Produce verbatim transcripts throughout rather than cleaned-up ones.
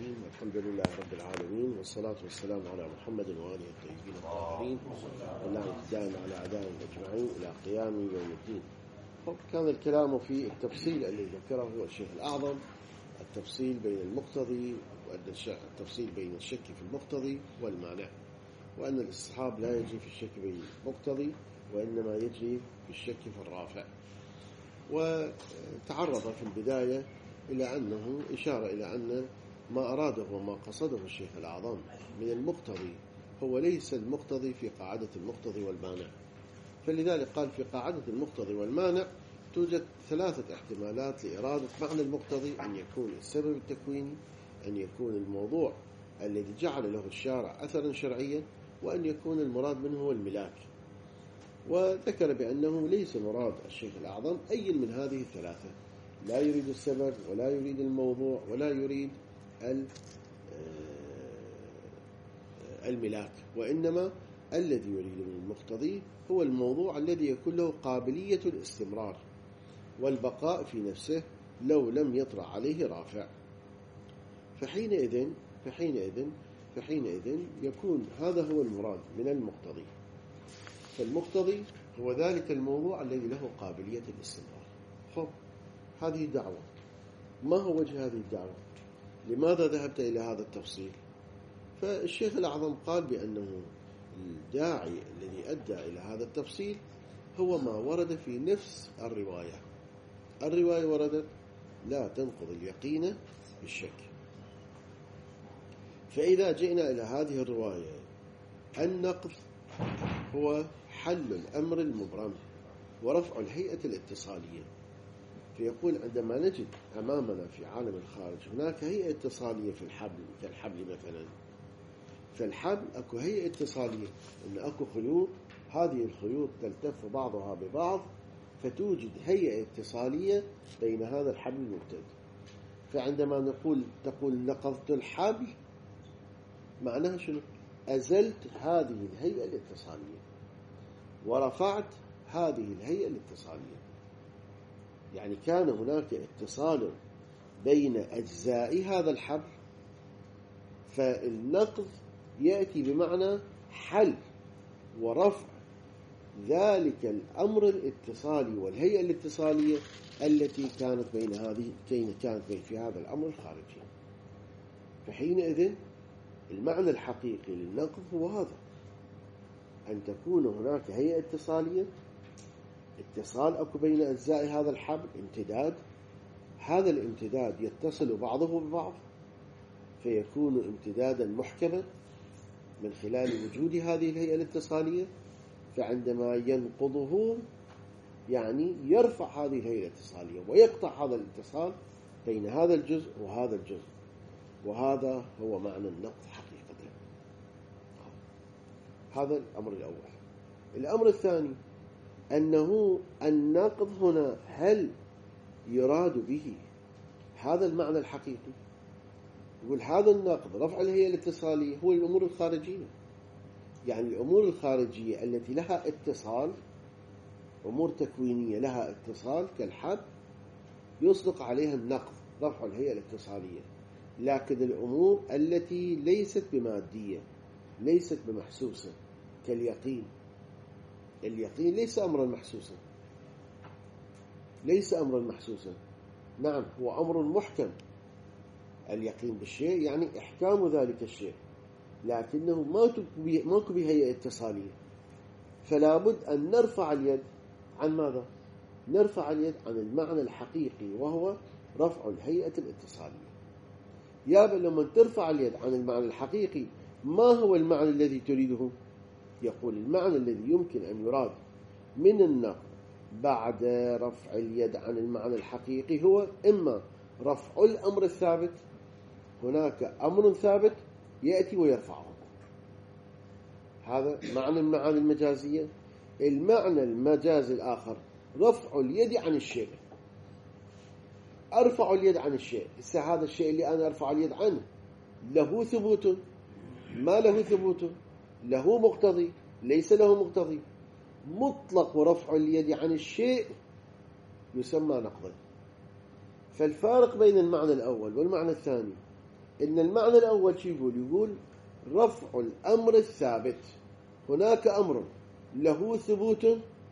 الرحيم. الحمد لله رب العالمين، والصلاة والسلام على محمد وآله الطيبين الطاهرين، واللعنة الدائمة على أعدائهم أجمعين إلى قيام يوم الدين. كان الكلام في التفصيل الذي ذكره الشيخ الأعظم، التفصيل بين المقتضي والتفصيل بين الشك في المقتضي والمانع، وأن الاستصحاب لا يجري في الشك بين المقتضي وإنما يجري في الشك في الرافع. وتعرض في البداية إلى أنه إشارة إلى أن ما أراده وما قصده الشيخ الأعظم من المقتضي هو ليس المقتضي في قاعدة المقتضي والمانع. فلذلك قال في قاعدة المقتضي والمانع توجد ثلاثة احتمالات لإرادة معنى المقتضي: أن يكون السبب التكويني، أن يكون الموضوع الذي جعل له الشارع أثرا شرعيا، وأن يكون المراد منه هو الملاك. وذكر بأنه ليس مراد الشيخ الأعظم أي من هذه الثلاثة، لا يريد السبب ولا يريد الموضوع ولا يريد الملاك، وإنما الذي يريد من المقتضي هو الموضوع الذي يكون له قابلية الاستمرار والبقاء في نفسه لو لم يطرأ عليه رافع. فحينئذ فحينئذ فحينئذ يكون هذا هو المراد من المقتضي. فالمقتضي هو ذلك الموضوع الذي له قابلية الاستمرار. خب هذه دعوة. ما هو وجه هذه الدعوة؟ لماذا ذهبت إلى هذا التفصيل؟ فالشيخ الأعظم قال بأنه الداعي الذي أدى إلى هذا التفصيل هو ما ورد في نفس الرواية. الرواية وردت لا تنقض اليقين بالشك. فإذا جئنا إلى هذه الرواية، النقض هو حل الأمر المبرم ورفع الهيئة الاتصالية. فيقول عندما نجد أمامنا في عالم الخارج هناك هيئة اتصالية في الحبل كالحبل مثلا، فالحبل أكو هيئة اتصالية، إن أكو خيوط، هذه الخيوط تلتف بعضها ببعض فتوجد هيئة اتصالية بين هذا الحبل الممتد. فعندما نقول تقول نقضت الحبل، معناها شنو؟ أزلت هذه الهيئة الاتصالية ورفعت هذه الهيئة الاتصالية. يعني كان هناك اتصال بين أجزاء هذا الحبل، فالنقض يأتي بمعنى حل ورفع ذلك الأمر الاتصالي والهيئة الاتصالية التي كانت بين هذه كانت بين في هذا الأمر الخارجي. فحينئذ المعنى الحقيقي للنقض هو هذا: أن تكون هناك هيئة اتصالية، اتصال أكو بين أجزاء هذا الحبل، امتداد، هذا الامتداد يتصل بعضه ببعض فيكون امتدادا محكما من خلال وجود هذه الهيئة الاتصالية. فعندما ينقضه يعني يرفع هذه الهيئة الاتصالية ويقطع هذا الاتصال بين هذا الجزء وهذا الجزء، وهذا هو معنى النقض حقيقة. هذا الأمر الأول. الأمر الثاني أنه النقض هنا هل يراد به هذا المعنى الحقيقي؟ يقول هذا النقض رفع الهيئة الاتصالية هو الأمور الخارجية، يعني الأمور الخارجية التي لها اتصال، أمور تكوينية لها اتصال كالحبل، يصدق عليها النقض رفع الهيئة الاتصالية. لكن الأمور التي ليست بمادية، ليست بمحسوسة، كاليقين، اليقين ليس أمرا محسوسا، ليس أمرا محسوسا نعم هو أمر محكم. اليقين بالشيء يعني إحكام ذلك الشيء، لكنه ما كبه هيئة اتصالية. فلا بد أن نرفع اليد عن ماذا؟ نرفع اليد عن المعنى الحقيقي وهو رفع الهيئة الاتصالية. يا لما ترفع اليد عن المعنى الحقيقي، ما هو المعنى الذي تريده؟ يقول المعنى الذي يمكن أن يراد من النقض بعد رفع اليد عن المعنى الحقيقي هو إما رفع الأمر الثابت، هناك أمر ثابت يأتي ويرفعه، هذا معنى المعاني المجازية. المعنى المجازي الآخر رفع اليد عن الشيء، أرفع اليد عن الشيء. هذا الشيء اللي أنا أرفع اليد عنه له ثبوت، ما له ثبوت، له مقتضي، ليس له مقتضي. مطلق رفع اليد عن الشيء يسمى نقضا. فالفارق بين المعنى الأول والمعنى الثاني إن المعنى الأول شو يقول؟ يقول رفع الأمر الثابت. هناك أمر له ثبوت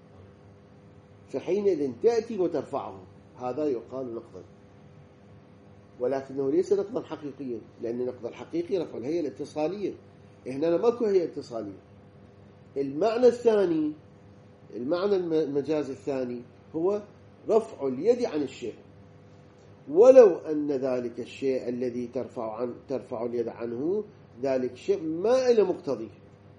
فحينئذ تأتي وترفعه، هذا يقال نقضا، ولكنه ليس نقضا حقيقيا، لأن النقض الحقيقي رفع الهيئة الاتصالية. هنا ماكو هيئة اتصالية. المعنى الثاني، المعنى المجاز الثاني هو رفع اليد عن الشيء، ولو أن ذلك الشيء الذي ترفع عن ترفع اليد عنه ذلك شيء ما إلى مقتضي،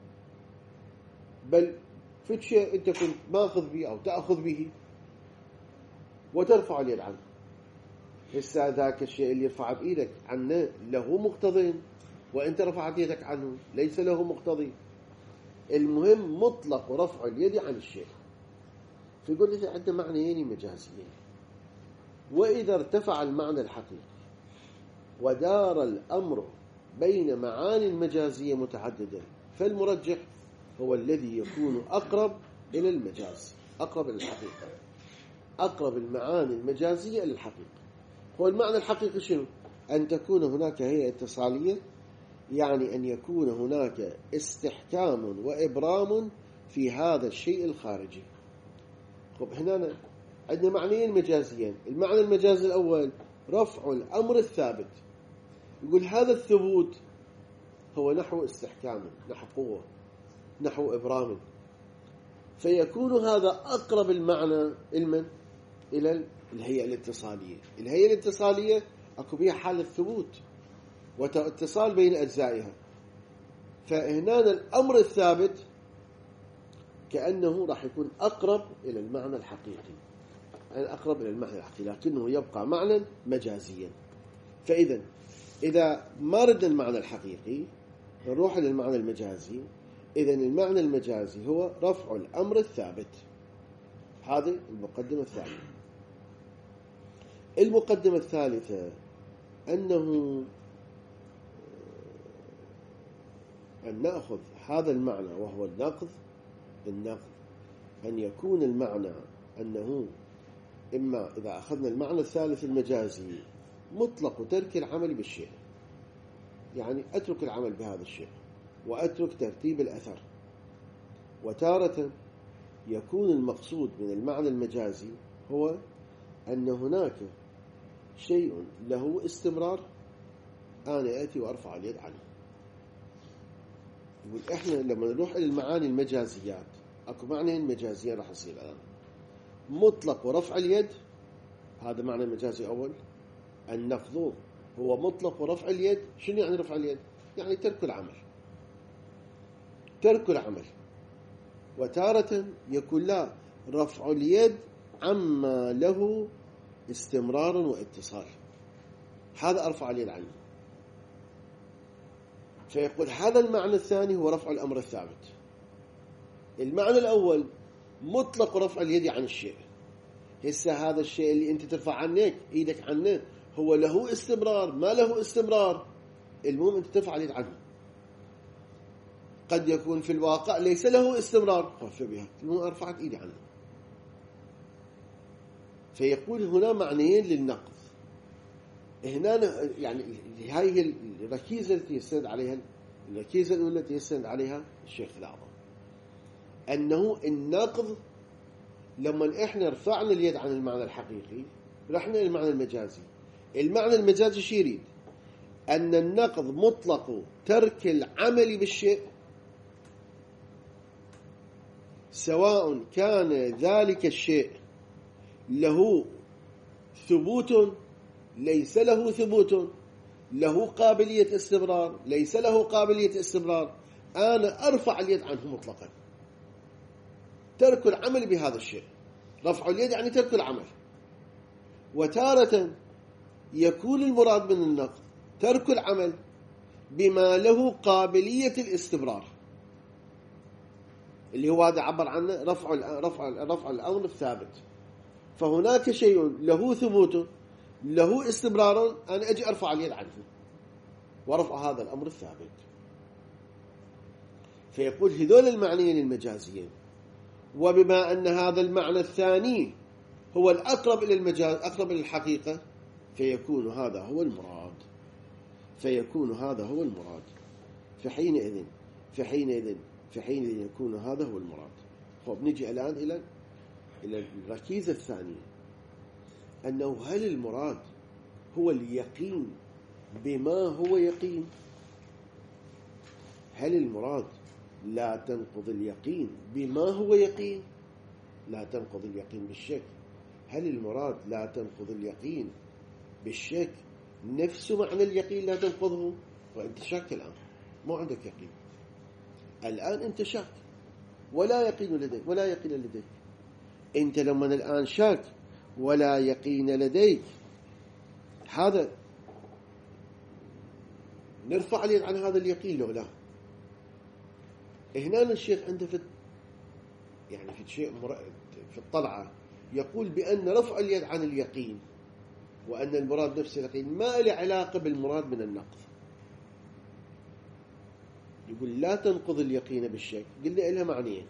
بل في شيء أنت كنت ماخذ به أو تأخذ به وترفع اليد عنه. هسه ذاك الشيء اللي يرفع بإيدك عنه له مقتضي، وأنت رفعت يدك عنه ليس له مقتضي. المهم مطلق رفع اليد عن الشيء. فيقول لي عنده معنيين مجازيين، وإذا ارتفع المعنى الحقيقي ودار الأمر بين معاني مجازية متعددة، فالمرجح هو الذي يكون أقرب إلى المجاز، أقرب إلى الحقيقة، أقرب المعاني المجازية إلى الحقيقة. هو المعنى الحقيقي شنو؟ أن تكون هناك هيئة اتصالية، يعني أن يكون هناك استحكام وإبرام في هذا الشيء الخارجي. خب هنا عندنا معنيين مجازيين. المعنى المجازي الأول رفع الأمر الثابت، يقول هذا الثبوت هو نحو استحكام، نحو قوة، نحو إبرام، فيكون هذا أقرب المعنى علما إلى الهيئة الاتصالية. الهيئة الاتصالية أكو بها حالة ثبوت واتصال بين أجزائها، فهنا الأمر الثابت كأنه راح يكون أقرب إلى المعنى الحقيقي، يعني أقرب إلى المعنى الحقيقي، لكنه يبقى معنى مجازيا. فإذا إذا ما ردنا المعنى الحقيقي نروح إلى المعنى المجازي. إذا المعنى المجازي هو رفع الأمر الثابت. هذه المقدمة الثانية. المقدمة الثالثة أنه أن نأخذ هذا المعنى وهو النقض. النقض أن يكون المعنى أنه إما إذا أخذنا المعنى الثالث المجازي مطلق ترك العمل بالشيء، يعني أترك العمل بهذا الشيء وأترك ترتيب الأثر. وتارة يكون المقصود من المعنى المجازي هو أن هناك شيء له استمرار، أنا آتي وأرفع اليد عنه. يقول إحنا لما نروح إلى المعاني المجازيات أكو معنيين مجازيين راح يصير الآن. مطلق ورفع اليد، هذا معنى مجازي أول. النقض هو مطلق ورفع اليد. شنو يعني رفع اليد؟ يعني ترك العمل، ترك العمل. وتارة يكون لا رفع اليد عما له استمرار واتصال، هذا أرفع اليد عنه. فيقول هذا المعنى الثاني هو رفع الأمر الثابت. المعنى الأول مطلق رفع اليد عن الشيء. هسه هذا الشيء اللي أنت ترفع عنك إيدك عنه هو له استمرار ما له استمرار، المهم أنت ترفع اليد عنه. قد يكون في الواقع ليس له استمرار، خف بها، المهم أرفعت إيدي عنه. فيقول هنا معنيين للنقض. هنا يعني هاي هي الركيزة التي يستند عليها، الركيزة الأولى التي يستند عليها الشيخ الأعظم، أنه النقض لما إحنا رفعنا اليد عن المعنى الحقيقي رحنا إلى المعنى المجازي. المعنى المجازي شو يريد؟ أن النقض مطلق ترك العمل بالشيء، سواء كان ذلك الشيء له ثبوت ليس له ثبوت، له قابلية استمرار ليس له قابلية استمرار، أنا أرفع اليد عنه مطلقا. ترك العمل بهذا الشيء، رفع اليد يعني ترك العمل. وتارة يكون المراد من النقض ترك العمل بما له قابلية الاستمرار، اللي هو هذا عبر عنه رفع رفع رفع الأمر الثابت. فهناك شيء له ثبوت له استمرار، أنا أجي أرفع اليد عنه ورفع هذا الأمر الثابت. فيقول هذول المعنيين المجازيين، وبما أن هذا المعنى الثاني هو الأقرب إلى المجاز، أقرب إلى الحقيقة، فيكون هذا هو المراد. فيكون هذا هو المراد. فحينئذ فحينئذ فحينئذ يكون هذا هو المراد. خب نجي الآن إلى إلى الركيزة الثانية، أنه هل المراد هو اليقين بما هو يقين؟ هل المراد لا تنقض اليقين بما هو يقين؟ لا تنقض اليقين بالشك. هل المراد لا تنقض اليقين بالشك نفس معنى اليقين لا تنقضه؟ وأنت شاك الآن، مو عندك يقين الآن، أنت شاك ولا يقين لديك ولا يقين لديك. أنت لما الآن شاك ولا يقين لديك، هذا نرفع اليد عن هذا اليقين لو لا؟ هنا الشيخ عنده في يعني في شيء في الطلعة يقول بأن رفع اليد عن اليقين وأن المراد نفس اليقين ما له علاقة بالمراد من النقض. يقول لا تنقض اليقين بالشك. قلنا إلها معنيين،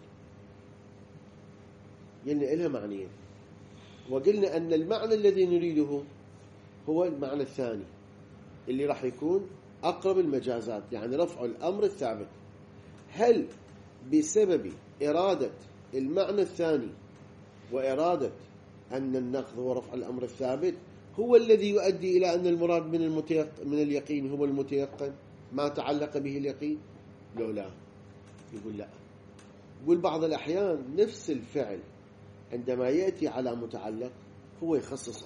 قلنا إلها معنيين وقلنا أن المعنى الذي نريده هو المعنى الثاني اللي راح يكون أقرب المجازات، يعني رفع الأمر الثابت. هل بسبب إرادة المعنى الثاني وإرادة أن النقض هو رفع الأمر الثابت هو الذي يؤدي إلى أن المراد من المتيقن من اليقين هو المتيقن ما تعلق به اليقين؟ لو لا، يقول لا. يقول بعض الأحيان نفس الفعل عندما يأتي على متعلق هو يخصصه.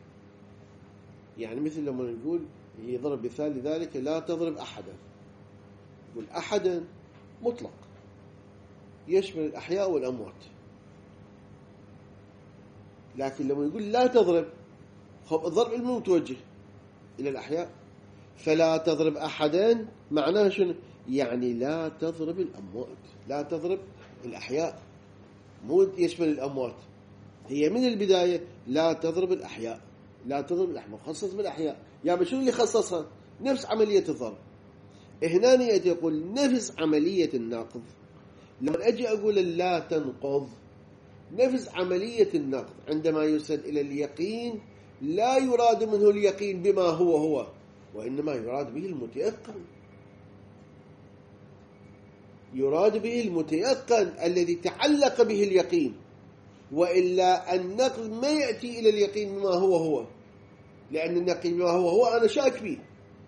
يعني مثل لما نقول يضرب مثال لذلك لا تضرب أحدا، يقول أحدا مطلق يشمل الأحياء والأموات، لكن لما يقول لا تضرب، خب الضرب المو متوجه إلى الأحياء، فلا تضرب أحدا معناه شنو؟ يعني لا تضرب الأموات، لا تضرب الأحياء، مو يشمل الأموات. هي من البداية لا تضرب الأحياء، لا تضرب الأحياء، مخصص بالأحياء. يعني شنو اللي خصصها؟ نفس عملية الضرب. هنا يأتي يقول نفس عملية النقض. لما أجي أقول لا تنقض، نفس عملية النقض عندما يوصل إلى اليقين لا يراد منه اليقين بما هو هو، وإنما يراد به المتيقن، يراد به المتيقن الذي تعلق به اليقين، وإلا النقض ما يأتي إلى اليقين بما هو هو، لأن النقض بما هو هو أنا شاك به.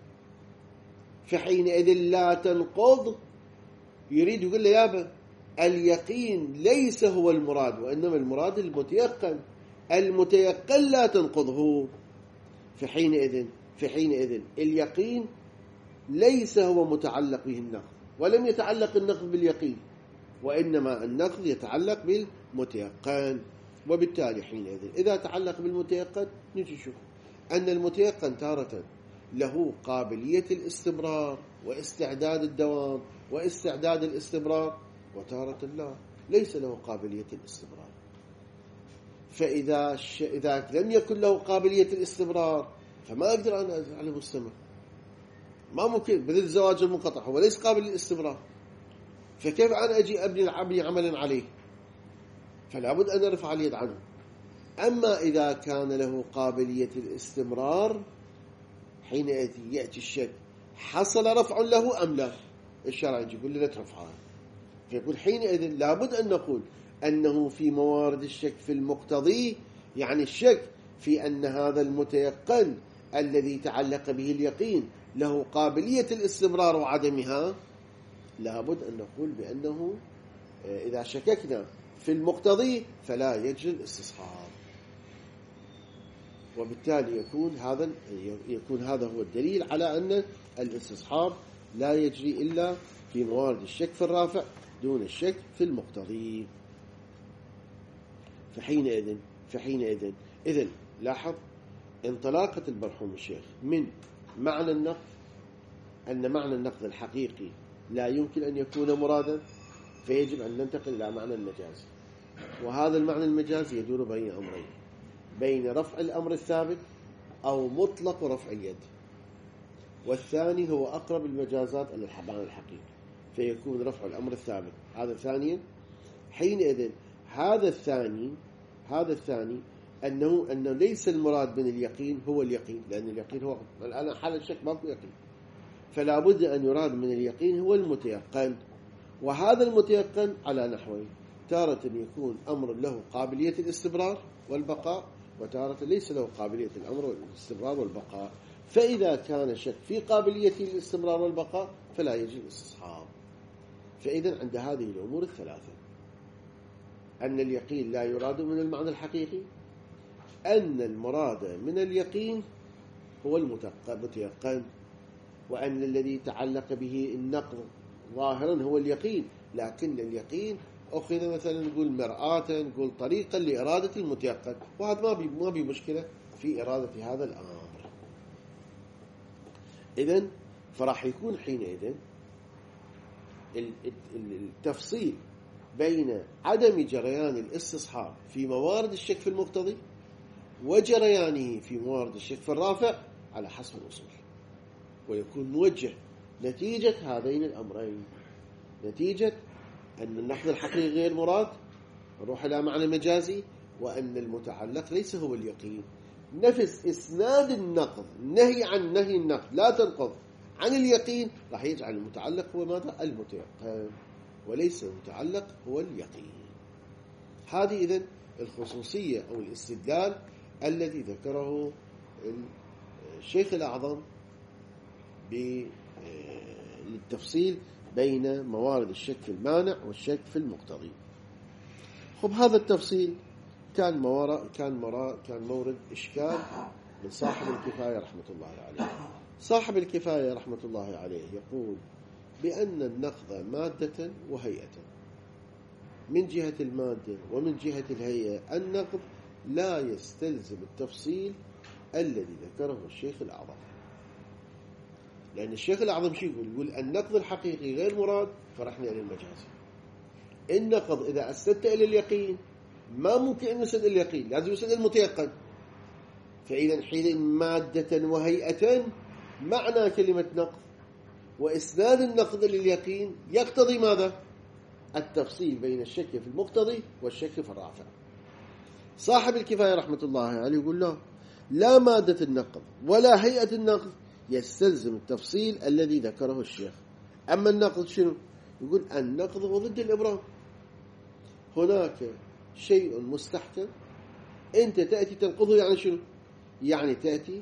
فحينئذ لا تنقض يريد يقول له يابا اليقين ليس هو المراد، وإنما المراد المتيقن، المتيقن لا تنقضه. فحينئذ فحينئذ اليقين ليس هو متعلق به النقض، ولم يتعلق النقض باليقين، وإنما النقض يتعلق بالمتيقن. وبالتالي حينئذ إذا تعلق بالمتيقن نجي نشوف أن المتيقن تارة له قابلية الاستمرار واستعداد الدوام واستعداد الاستمرار، وتارة لا، ليس له قابلية الاستمرار. فإذا ش... إذا لم يكن له قابلية الاستمرار فما أقدر أن أجعله مستمر، ما ممكن. بدل الزواج المنقطع هو ليس قابل للاستمرار، فكيف أنا أجي أبني أبني عملا عليه؟ فلا بد أن أرفع اليد عنه. أما إذا كان له قابلية الاستمرار حينئذ يأتي الشك حصل رفع له أم لا؟ الشرع يقول لي لا ترفعه. فيقول حينئذ لابد أن نقول أنه في موارد الشك في المقتضي، يعني الشك في أن هذا المتيقن الذي تعلق به اليقين له قابلية الاستمرار وعدمها، لابد أن نقول بأنه إذا شككنا في المقتضي فلا يجري الاستصحاب. وبالتالي يكون هذا يكون هذا هو الدليل على أن الاستصحاب لا يجري إلا في موارد الشك في الرافع دون الشك في المقتضي. فحينئذ فحينئذ إذن لاحظ انطلاقة المرحوم الشيخ من معنى النقض، أن معنى النقض الحقيقي لا يمكن أن يكون مرادا، فيجب أن ننتقل إلى معنى المجاز. وهذا المعنى المجاز يدور بين أمرين، بين رفع الأمر الثابت أو مطلق رفع اليد، والثاني هو أقرب المجازات إلى المعنى الحقيقي، فيكون رفع الأمر الثابت. هذا ثانيا. حينئذ هذا الثاني هذا الثاني أنه أنه ليس المراد من اليقين هو اليقين، لأن اليقين هو الآن حال الشك ما هو يقين، فلا بد أن يراد من اليقين هو المتيقن. وهذا المتيقن على نحوين: تارة يكون أمر له قابلية الاستمرار والبقاء، وتارة ليس له قابلية الأمر والاستمرار والبقاء. فإذا كان شك في قابلية الاستمرار والبقاء فلا يجوز الاستصحاب. فإذا عند هذه الأمور الثلاثة: أن اليقين لا يراد من المعنى الحقيقي، أن المراد من اليقين هو المتيقن، وأن الذي تعلق به النقض ظاهرا هو اليقين، لكن اليقين أخذ مثلا نقول مرآة، نقول طريقا لإرادة المتيقن، وهذا ما بي ما بي مشكلة في إرادة هذا الأمر. إذن فراح يكون حينئذ التفصيل بين عدم جريان الاستصحاب في موارد الشك في المقتضي وجريانه في موارد الشك في الرافع على حسب الأصول، ويكون موجه نتيجة هذين الأمرين: نتيجة أن النقض الحقيقي غير مراد، نروح إلى معنى مجازي، وأن المتعلق ليس هو اليقين. نفس إسناد النقض، نهي عن نهي النقض لا تنقض عن اليقين، راح يجعل المتعلق هو ماذا؟ المتيقن، وليس المتعلق هو اليقين. هذه إذن الخصوصية أو الاستدلال الذي ذكره الشيخ الأعظم للتفصيل بين موارد الشك في المانع والشك في المقتضي. خب هذا التفصيل كان مورد كان مرا كان مورد إشكال من صاحب الكفاية رحمة الله عليه. صاحب الكفاية رحمة الله عليه يقول بأن النقض مادة وهيئة. من جهة المادة ومن جهة الهيئة النقض لا يستلزم التفصيل الذي ذكره الشيخ الأعظم، لأن الشيخ الأعظم شو يقول؟ يقول النقض الحقيقي غير مراد فرحنا إلى المجازي. النقض إذا أسندت إلى اليقين ما ممكن أن يسند اليقين، لازم يسند المتيقن. فإذا حين مادة وهيئة معنى كلمة نقض، وإسناد النقض لليقين يقتضي ماذا؟ التفصيل بين الشك في المقتضي والشك في الرافع. صاحب الكفاية رحمة الله عليه يقول لا لا مادة النقض ولا هيئة النقض يستلزم التفصيل الذي ذكره الشيخ. أما النقض شنو؟ يقول النقض هو ضد الإبرام. هناك شيء مستحكم أنت تأتي تنقضه، يعني شنو؟ يعني تأتي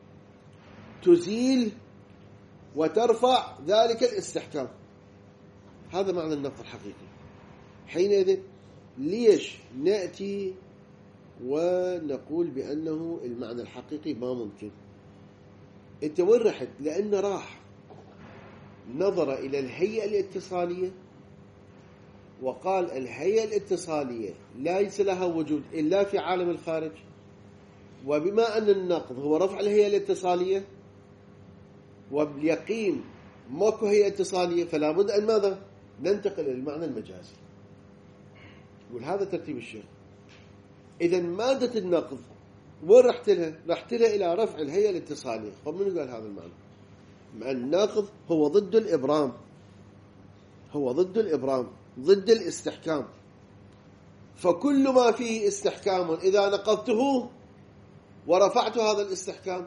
تزيل وترفع ذلك الاستحكام. هذا معنى النقض الحقيقي. حينئذ ليش نأتي ونقول بأنه المعنى الحقيقي ما ممكن؟ انت وين رحت؟ لأن راح نظر إلى الهيئة الاتصالية وقال الهيئة الاتصالية ليس لها وجود إلا في عالم الخارج، وبما أن النقض هو رفع الهيئة الاتصالية وباليقين ماكو هيئة اتصالية، فلا بد أن ماذا؟ ننتقل إلى المعنى المجازي. وهذا ترتيب الشيخ. إذا مادة النقض وين رحت لها؟ رحت لها إلى رفع الهيئة الاتصالية. طب من قال هذا المعنى؟ النقض هو ضد الإبرام، هو ضد الإبرام، ضد الاستحكام. فكل ما فيه استحكام إذا نقضته ورفعت هذا الاستحكام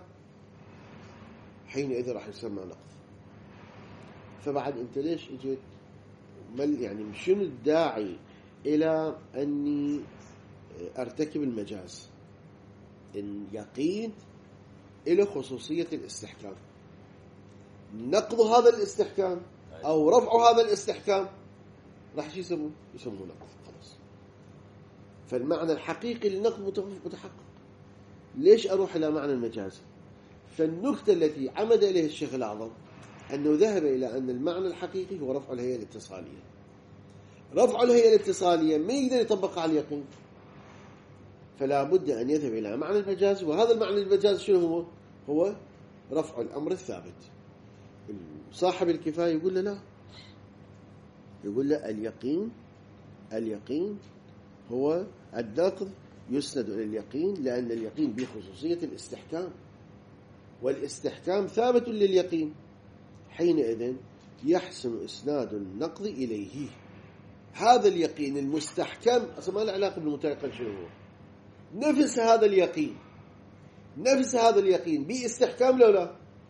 حينئذ راح يسمى نقض. فبعد أنت ليش اجيت؟ يعني شنو الداعي إلى أني أرتكب المجاز؟ اليقين إلى خصوصية الاستحكام، نقض هذا الاستحكام أو رفع هذا الاستحكام راح يسموه يسموه نقض خلاص. فالمعنى الحقيقي للنقض متحقق. ليش أروح إلى معنى المجاز؟ فالنكتة التي عمد إليه الشيخ الأعظم أنه ذهب إلى أن المعنى الحقيقي هو رفع الهيئة الاتصالية. رفع الهيئة الاتصالية ما يقدر يطبق على اليقين، فلا بد أن يذهب إلى معنى المجاز. وهذا المعنى المجاز شنو هو؟ هو رفع الأمر الثابت. صاحب الكفاية يقول له لا، يقول له اليقين اليقين هو النقض يسند إلى اليقين، لأن اليقين بخصوصية الاستحكام، والاستحكام ثابت لليقين. حينئذ يحسن إسناد النقض إليه. هذا اليقين المستحكم أصلا ما له علاقة بالمتيقن شنو هو؟ نفس هذا اليقين، نفس هذا اليقين باستحكام لو لا؟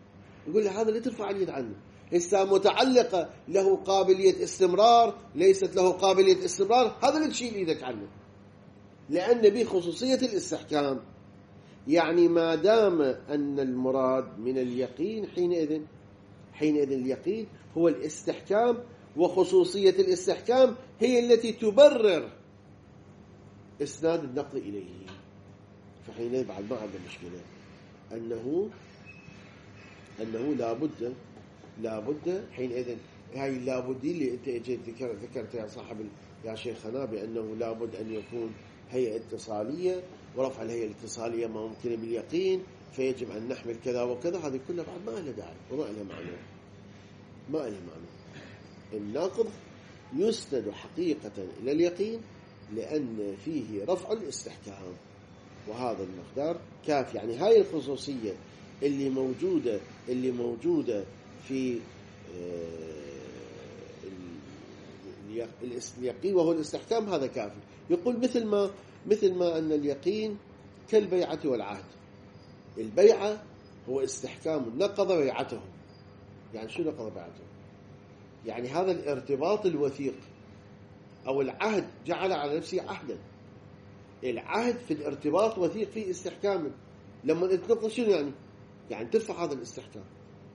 يقول له هذا اللي ترفع اليد عنه. هسه متعلقة له قابلية استمرار، ليست له قابلية استمرار، هذا اللي تشيل ايدك عنه، لأن به خصوصية الاستحكام. يعني ما دام أن المراد من اليقين حينئذ حينئذ اليقين هو الاستحكام، وخصوصية الاستحكام هي التي تبرر إسناد النقل إليه. فحينئذ بعد ما عندنا مشكلة أنه أنه لابد لابد حينئذ هاي اللابد اللي أنت اجيت ذكرت يا صاحب يا شيخنا بأنه لابد أن يكون هيئة اتصالية، ورفع الهيئة الاتصالية ما ممكن باليقين، فيجب أن نحمل كذا وكذا. هذه كلها بعد ما لها داعي وما لها معنى، ما لها معنى. النقض يسند حقيقة إلى اليقين لأن فيه رفع الاستحكام، وهذا المقدار كافي. يعني هاي الخصوصية اللي موجودة اللي موجودة في اليقين وهو الاستحكام هذا كافي. يقول مثل ما مثل ما أن اليقين كالبيعة والعهد. البيعة هو استحكام نقض بيعته. يعني شو نقض بيعته؟ يعني هذا الارتباط الوثيق، أو العهد جعل على نفسه عهدا. العهد في الارتباط وثيق فيه استحكام. لما تنقض شنو يعني؟ يعني ترفع هذا الاستحكام.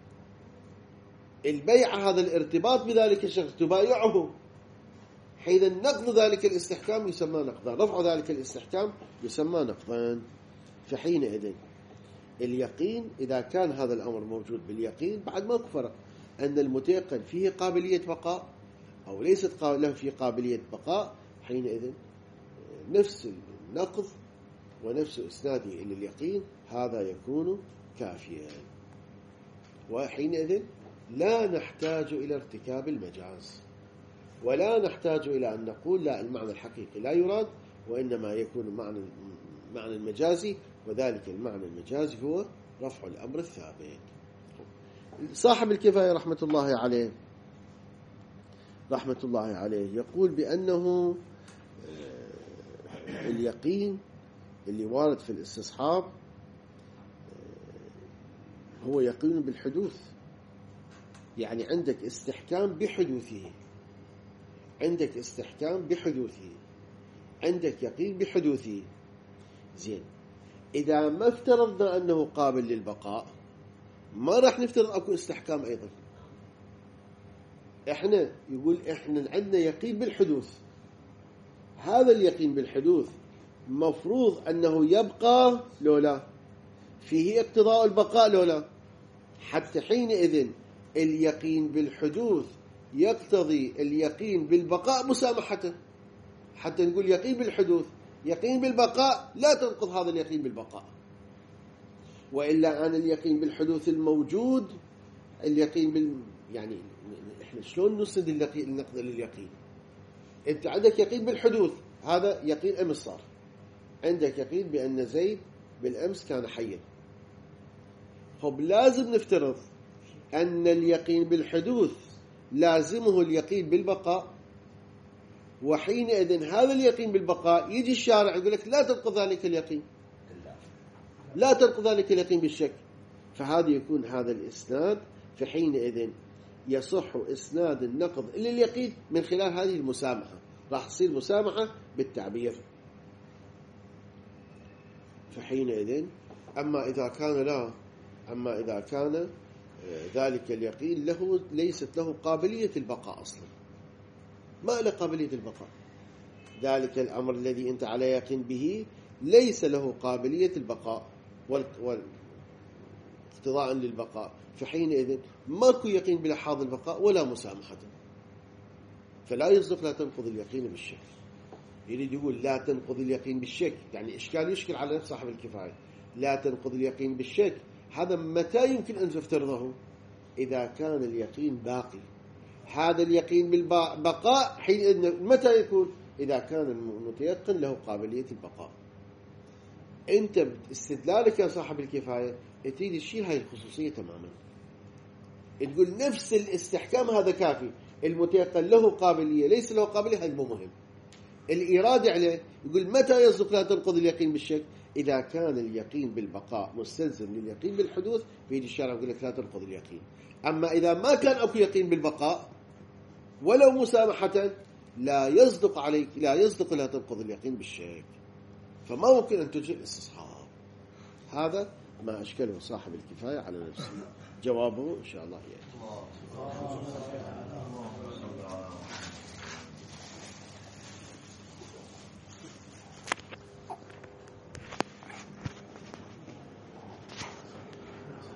البيعة هذا الارتباط بذلك الشخص تبايعه، حين نقض ذلك الاستحكام يسمى نقضا، رفع ذلك الاستحكام يسمى نقضان. فحينئذ اليقين إذا كان هذا الأمر موجود باليقين بعد ما فرق أن المتيقن فيه قابلية بقاء أو ليست له فيه قابلية بقاء، حينئذ نفس النقض ونفس إسناده إلى اليقين هذا يكون كافيا. وحينئذ لا نحتاج إلى ارتكاب المجاز، ولا نحتاج إلى أن نقول لا المعنى الحقيقي لا يراد، وإنما يكون معنى معنى المجازي، وذلك المعنى المجازي هو رفع الأمر الثابت. صاحب الكفاية رحمة الله عليه رحمة الله عليه يقول بأنه اليقين اللي وارد في الاستصحاب هو يقين بالحدوث. يعني عندك استحكام بحدوثه، عندك استحكام بحدوثه، عندك يقين بحدوثه. زين، إذا ما افترضنا أنه قابل للبقاء ما راح نفترض أكو استحكام أيضا. إحنا يقول إحنا عندنا يقين بالحدوث، هذا اليقين بالحدوث مفروض أنه يبقى لو لا، فيه اقتضاء البقاء لو لا. حتى حينئذ اليقين بالحدوث يقتضي اليقين بالبقاء مسامحته. حتى نقول يقين بالحدوث يقين بالبقاء لا تنقض هذا اليقين بالبقاء. وإلا أن اليقين بالحدوث الموجود اليقين بال يعني إحنا شلون نسند النقض لليقين؟ أنت عندك يقين بالحدوث، هذا يقين أمس صار. عندك يقين بأن زيد بالأمس كان حيا. طب لازم نفترض أن اليقين بالحدوث لازمه اليقين بالبقاء، وحينئذ هذا اليقين بالبقاء يجي الشارع يقول لك لا تنقض ذلك اليقين، لا تنقض ذلك اليقين بالشك. فهذا يكون هذا الإسناد، فحينئذ يصح إسناد النقض إلى اليقين من خلال هذه المسامحة، راح تصير مسامحة بالتعبير. فحينئذ أما إذا كان لا أما إذا كان ذلك اليقين له ليست له قابلية البقاء أصلا، ما له قابلية البقاء، ذلك الأمر الذي أنت على يقين به ليس له قابلية البقاء واقتضاء للبقاء، فحينئذ ماكو يقين بلحاظ البقاء ولا مسامحة. فلا يصدق لا تنقض اليقين بالشك. يريد يقول لا تنقض اليقين بالشك، يعني إشكال يشكل على نفس صاحب الكفاية. لا تنقض اليقين بالشك، هذا متى يمكن أن تفترضه؟ إذا كان اليقين باقي. هذا اليقين بالبقاء حين متى يكون؟ إذا كان المتيقن له قابلية البقاء. أنت استدلالك يا صاحب الكفاية تريد تشيل هاي الخصوصية تماما، تقول نفس الاستحكام هذا كافي، المتيقن له قابلية ليس له قابلية، هذا مو مهم. الإرادة عليه يقول متى يصدق لا تنقض اليقين بالشك؟ إذا كان اليقين بالبقاء مستلزم لليقين بالحدوث، بيجي الشارع يقول لك لا تنقض اليقين. أما إذا ما كان أكو يقين بالبقاء ولو مسامحة، لا يصدق عليك لا يصدق لا تنقض اليقين بالشك، فما ممكن أن تجري الاستصحاب. هذا ما أشكله صاحب الكفاية على نفسه. جوابه إن شاء الله يعني.